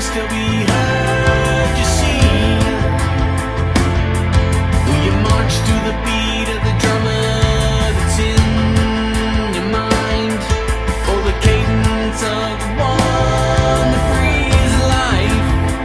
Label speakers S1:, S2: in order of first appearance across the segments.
S1: still be heard, you see. Will you march to the beat of the drummer that's in your mind, or the cadence of the one that breathes life?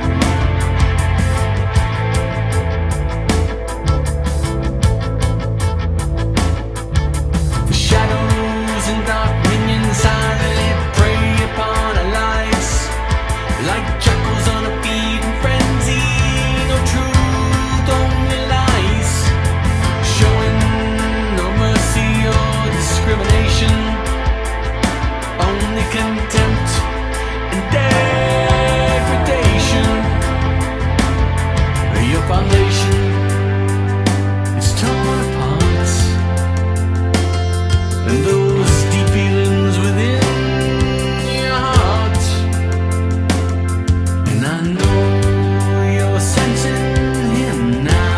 S1: The shadows and dark minions silently prey upon our lives, like jackals on a feeding frenzy. No truth, only lies, showing no mercy or discrimination, only contempt and degradation. Your foundation is torn apart, and those deep feelings within your heart. And I know you're sensing him now.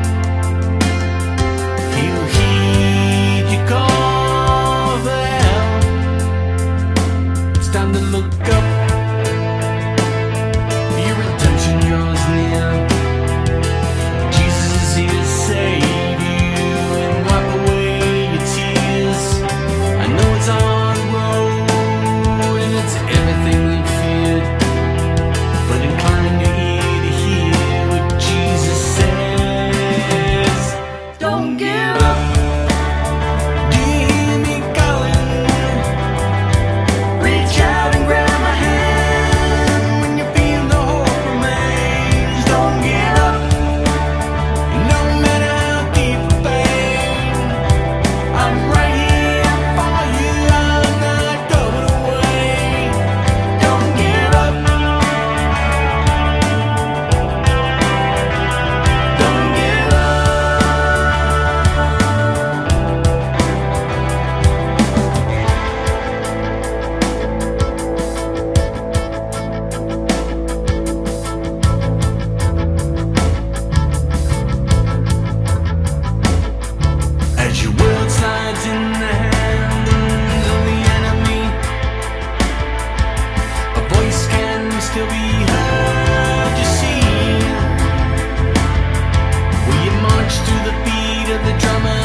S1: He'll heed your call for help. It's time to look up. Your redemption draws near. Jesus is here to save you and wipe away your tears. I know it's a hard road and it's everything you feared, but incline your ear to hear what Jesus says. Don't give up. Do you hear me calling? Reach out and grab my hand when you feel the hope remains. Don't give up, no matter how deep the pain. I'm right here for you, I'm not going away. Don't give up. Don't give up. As your world slides in the hands of the enemy, a voice can still be heard, you see. Will you march to the beat of the drummer